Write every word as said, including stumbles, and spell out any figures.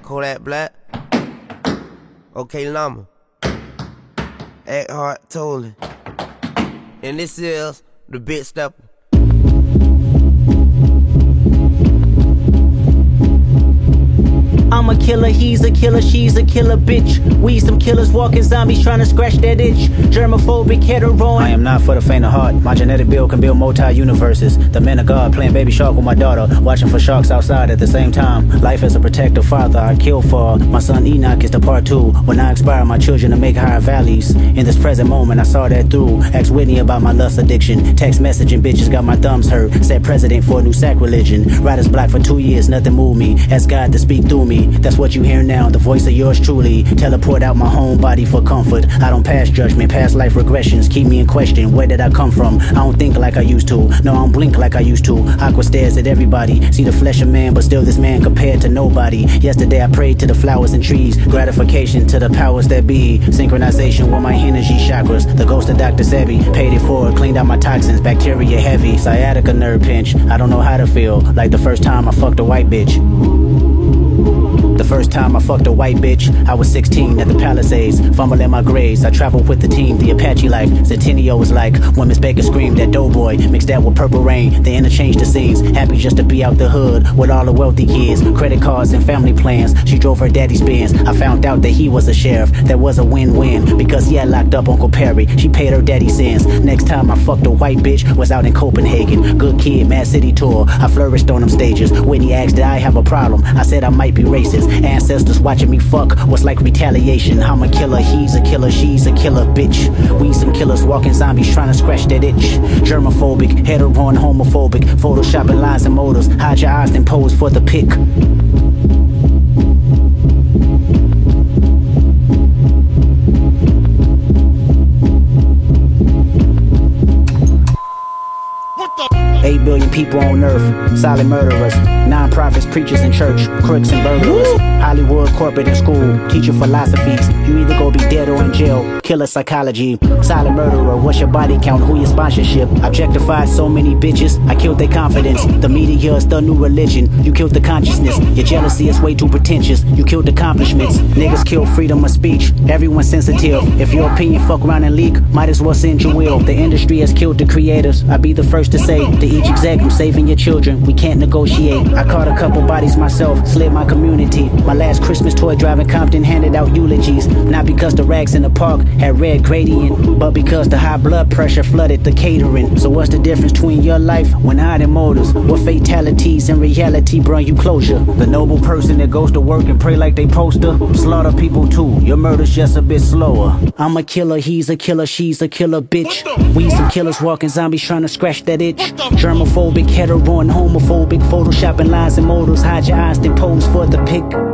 Kodak Black, OK Llama, Eckhart Tolle, and this is the Big Stepper. I'm a killer, he's a killer, she's a killer bitch. We some killers walking zombies trying to scratch that itch. Germophobic, hetero. I am not for the faint of heart. My genetic build can build multi-universes. The man of God playing baby shark with my daughter, watching for sharks outside at the same time. Life as a protective father, I kill for. My son Enoch is the part two. When I inspire my children to make higher valleys. In this present moment, I saw that through. Asked Whitney about my lust addiction. Text messaging bitches got my thumbs hurt. Said president for a new sacrilege. Riders block for two years, nothing moved me. Asked God to speak through me. That's what you hear now, the voice of yours truly. Teleport out my home body for comfort. I don't pass judgment, past life regressions. Keep me in question, where did I come from? I don't think like I used to, no I don't blink like I used to. Aqua stares at everybody, see the flesh of man, but still this man compared to nobody. Yesterday I prayed to the flowers and trees, gratification to the powers that be. Synchronization with my energy chakras, the ghost of Doctor Sebi. Paid it forward, cleaned out my toxins, bacteria heavy. Sciatica nerve pinch, I don't know how to feel. Like the first time I fucked a white bitch. The first time I fucked a white bitch, I was sixteen at the Palisades, fumbling my grades. I traveled with the team, the Apache life. Centennial was like when Miss Baker screamed at Doughboy, mixed that with Purple Rain. They interchanged the scenes, happy just to be out the hood with all the wealthy kids, credit cards and family plans. She drove her daddy's Benz. I found out that he was a sheriff. That was a win-win because he had locked up Uncle Perry. She paid her daddy's sins. Next time I fucked a white bitch was out in Copenhagen. Good kid, Mad City tour. I flourished on them stages. Whitney asked did I have a problem. I said I might be racist. Ancestors watching me fuck was like retaliation. I'm a killer, he's a killer, she's a killer bitch. We some killers walking zombies trying to scratch that itch. Germophobic, hetero and homophobic. Photoshopping lies and motives. Hide your eyes then pose for the pic. Eight billion people on earth, silent murderers, non-profits, preachers in church, crooks and burglars, Hollywood, corporate and school, teaching philosophies. You either go be dead or in jail. Killer psychology, silent murderer. What's your body count? Who your sponsorship? Objectified so many bitches, I killed their confidence. The media is the new religion. You killed the consciousness. Your jealousy is way too pretentious. You killed accomplishments. Niggas kill freedom of speech. Everyone's sensitive. If your opinion fuck around and leak, might as well send your will. The industry has killed the creators. I'd be the first to say to each exec, I'm saving your children. We can't negotiate. I caught a couple bodies myself, slid my community. My last Christmas toy driving Compton handed out eulogies. Not because the rags in the park had red gradient, but because the high blood pressure flooded the catering. So what's the difference between your life when hiding motives? What fatalities in reality bring you closure? The noble person that goes to work and pray like they poster, slaughter people too. Your murder's just a bit slower. I'm a killer, he's a killer, she's a killer bitch. We some killers walking zombies trying to scratch that itch. Germophobic, hetero and homophobic. Photoshopping lies and motives. Hide your eyes then pose for the pic.